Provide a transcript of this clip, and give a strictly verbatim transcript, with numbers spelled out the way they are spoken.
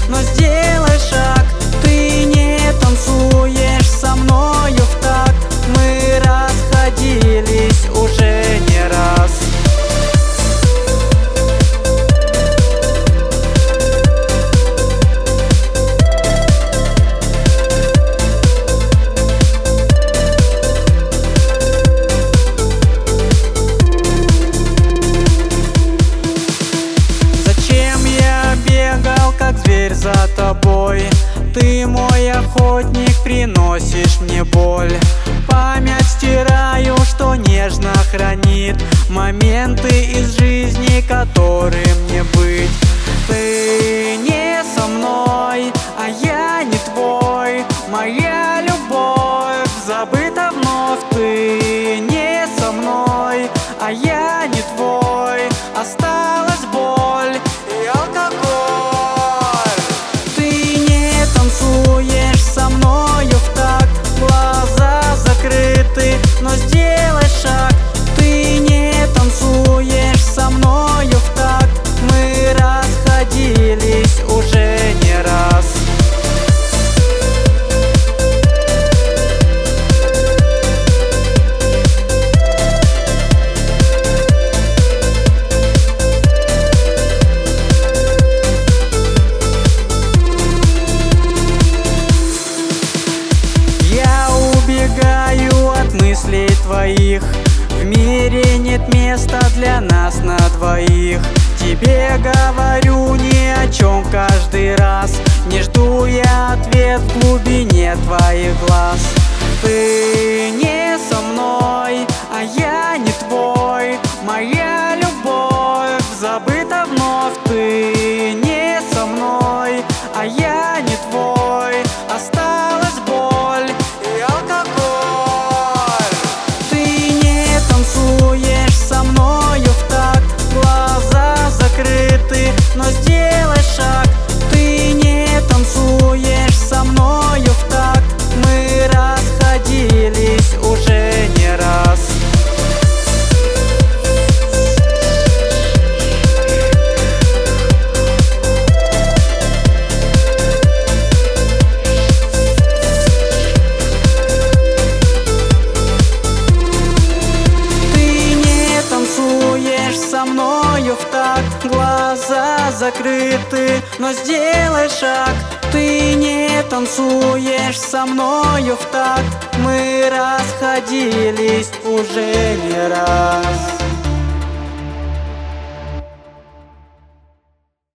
но сделай шаг. Ты не танцуешь со мною в такт. Мы расходились уже не раз. Как зверь за тобой, ты мой охотник, приносишь мне боль. Память стираю, что нежно хранит моменты из жизни, которым не быть. Ты не со мной, а я не твой. Моя любовь забыта вновь. Ты не со мной, а я не твой. Осталась боль и алкоголь. Но сделай шаг, ты не танцуешь со мною в такт. Мы расходились уже не раз. Я убегаю от мыслей твоих. В мире нет места для нас на двоих. Тебе говорю ни о чем каждый раз. Не жду я ответ в глубине твоих глаз. Ты не со мной, а я не твой. Моя любовь забыта вновь. Ты не со мной, а я не твой. Осталась боль и алкоголь. Ты не танцуешь со мною в такт. Глаза закрыты, но сделай шаг. Ты не танцуешь со мною в такт. Мы расходились уже не раз. Со мною в такт, глаза закрыты, но сделай шаг. Ты не танцуешь со мною в такт. Мы расходились уже не раз.